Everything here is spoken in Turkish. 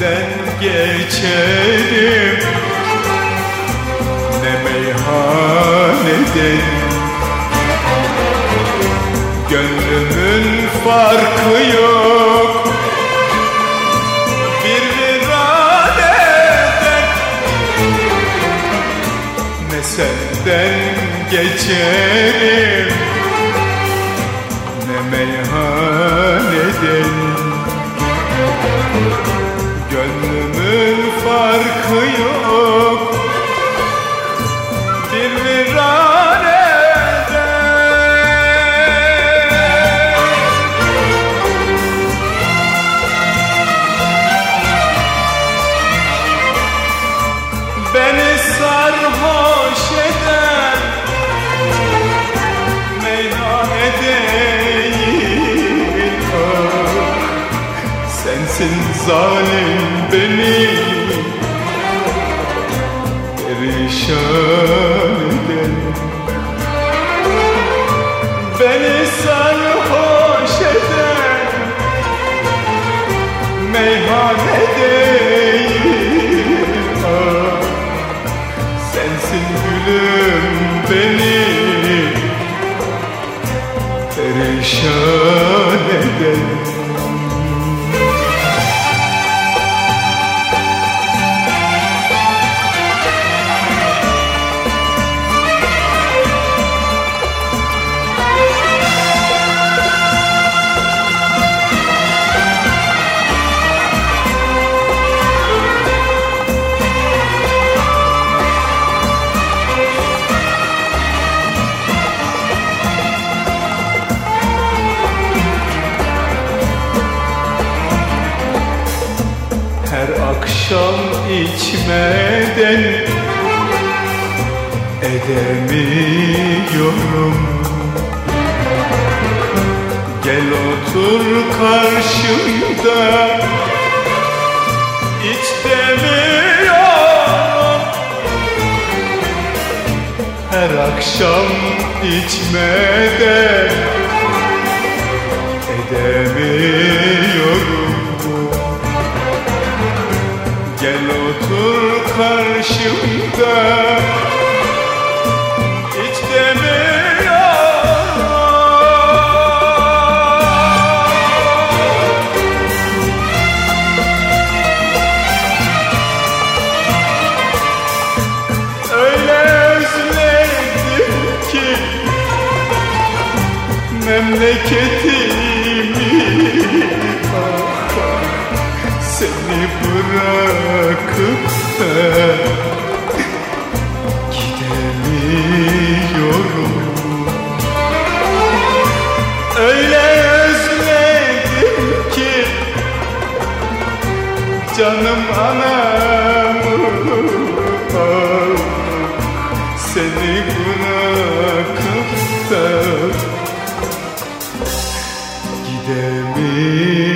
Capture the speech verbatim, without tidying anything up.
senden geçerim, ne meyhaneden. Gönlümün farkı yok bir viraneden. Ne senden geçerim, ne meyhaneden. Gönlümün farkı yok bir viraneden. Beni sarhoş eden meyhane değil, ah, sensin zalim beni perişan eden. Beni sarhoş eden meyhane değil, ah, sensin gülüm beni perişan eden. Her akşam içmeden edemiyorum. Gel otur karşımda, iç demiyorum. Her akşam içmeden edemiyorum. Gel otur karşımda, hiç demiyorum. Öyle özledim ki memleketimi, seni bırakıp da gidemiyorum. Öyle özledim ki canım anamı, ah, seni bırakıp da gidemiyorum.